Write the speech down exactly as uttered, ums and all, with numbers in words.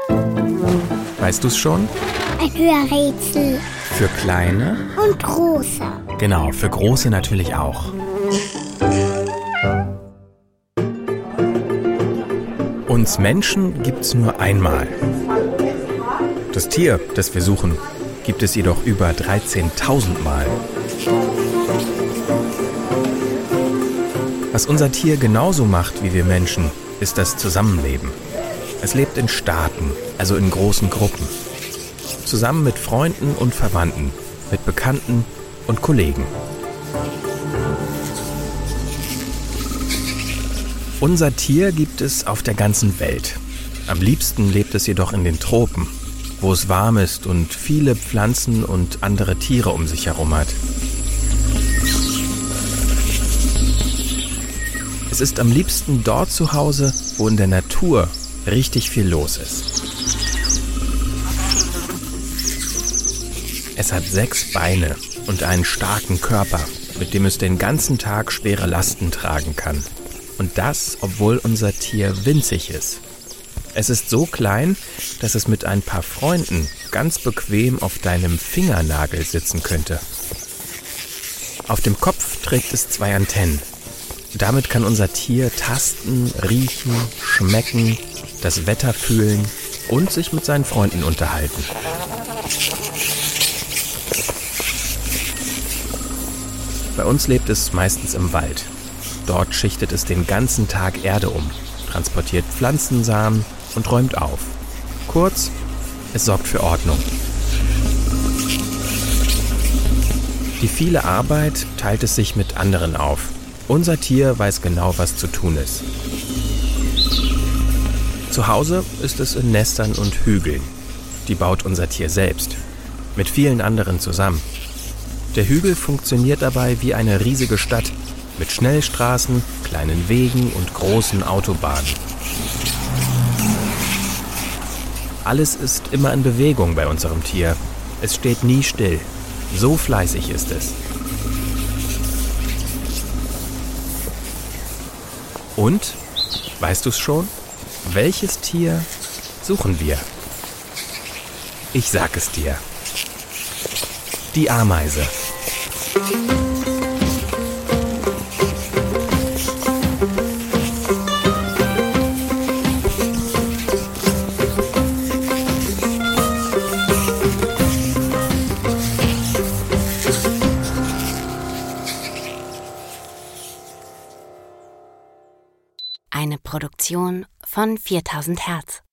Weißt du's schon? Ein Hörrätsel. Für kleine? Und große. Genau, für große natürlich auch. Uns Menschen gibt's nur einmal. Das Tier, das wir suchen, gibt es jedoch über dreizehntausend Mal. Was unser Tier genauso macht wie wir Menschen, ist das Zusammenleben. Es lebt in Staaten, also in großen Gruppen. Zusammen mit Freunden und Verwandten, mit Bekannten und Kollegen. Unser Tier gibt es auf der ganzen Welt. Am liebsten lebt es jedoch in den Tropen, wo es warm ist und viele Pflanzen und andere Tiere um sich herum hat. Es ist am liebsten dort zu Hause, wo in der Natur richtig viel los ist. Es hat sechs Beine und einen starken Körper, mit dem es den ganzen Tag schwere Lasten tragen kann. Und das, obwohl unser Tier winzig ist. Es ist so klein, dass es mit ein paar Freunden ganz bequem auf deinem Fingernagel sitzen könnte. Auf dem Kopf trägt es zwei Antennen. Damit kann unser Tier tasten, riechen, schmecken, das Wetter fühlen und sich mit seinen Freunden unterhalten. Bei uns lebt es meistens im Wald. Dort schichtet es den ganzen Tag Erde um, transportiert Pflanzensamen und räumt auf. Kurz, es sorgt für Ordnung. Die viele Arbeit teilt es sich mit anderen auf. Unser Tier weiß genau, was zu tun ist. Zu Hause ist es in Nestern und Hügeln. Die baut unser Tier selbst, mit vielen anderen zusammen. Der Hügel funktioniert dabei wie eine riesige Stadt, mit Schnellstraßen, kleinen Wegen und großen Autobahnen. Alles ist immer in Bewegung bei unserem Tier. Es steht nie still. So fleißig ist es. Und, weißt du's schon? Welches Tier suchen wir? Ich sag es dir. Die Ameise. Eine Produktion von viertausend Hertz.